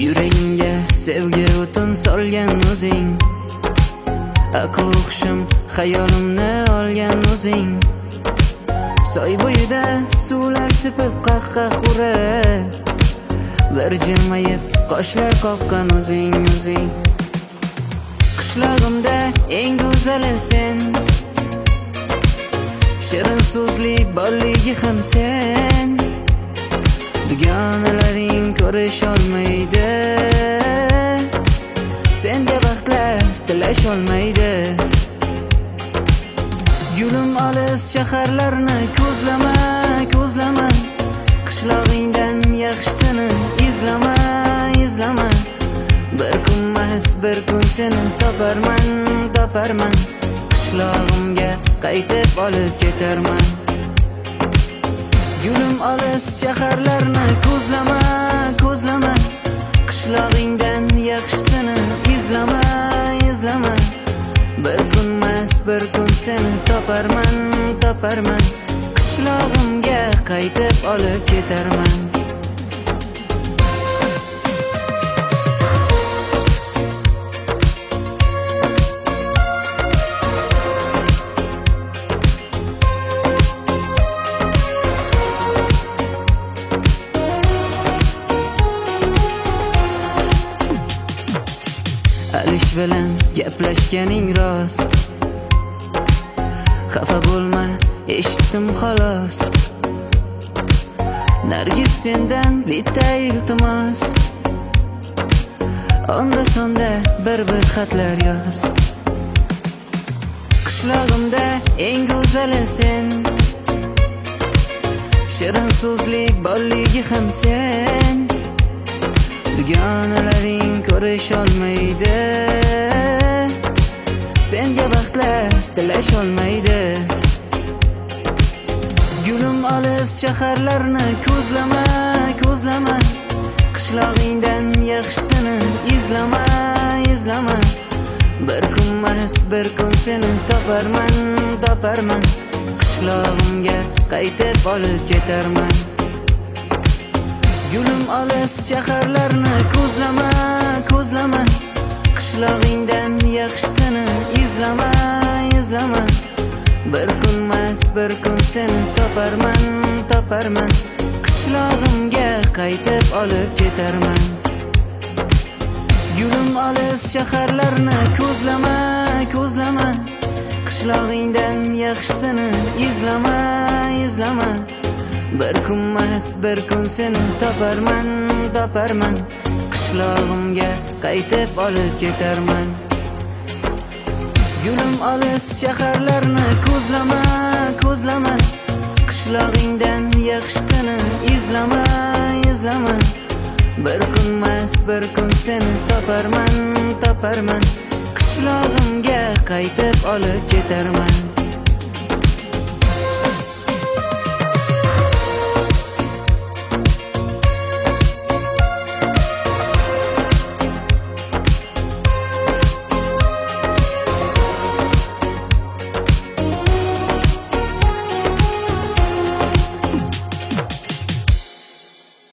Yuragimga sevgi o'tin solgan o'zing, aql hushim xayolimni olgan o'zing. Soy bo'yida suvlar sepib qahqah urib, bir jilmayib qoshlar qoqqan o'zing. Qishlog'imda eng go'zali sen, shirin so'zli bolligi ham sen. Dugonalaring ko'risholmaydi, senga baxtlar tilasholmaydi. Gulim olis shaharlarni ko'zlama, qishlog'ingdan yaxshisini izlama. Bir kunmas bir kun seni toparman, qishlog'imga qaytib olib ketarman. Gulim olis shaharlarni ko'zlama, qishlog'ingdan yaxshisini izlama. Bir kunmas bir kun seni toparman, qishlog'imga qaytib olib ketarman. Alish bilan gaplashganing rost, xafa bo'lma, eshitdim xolos. Nargiz sendan bitta iltimos, onda sonda bir xatlar yoz. Qishlog'imda eng go'zali sen, shirin so'zli bolligi ham sen. Dugonalaring ko'risholmaydi, senga baxtlar tilasholmaydi. Gulim olis shaharlarni ko'zlama, qishlog'ingdan yaxshisini izlama. Bir kunmas bir kun seni toparman, qishlog'imga qaytib olib ketarman. Gulim olis shaharlarni ko'zlama, qishlog'ingdan yaxshisini izlama. Bir kunmas bir kun seni toparman, qishlog'imga qaytib olib ketarman. Gulim olis shaharlarni ko'zlama, qishlog'ingdan yaxshisini izlama. Bir kunmas bir kun seni toparman, qishlog'imga qaytib olib ketarman. Gulim olis shaharlarni ko'zlama, qishlog'ingdan yaxshisini izlama. Bir kunmas bir kun seni toparman, qishlog'imga qaytib olib ketarman.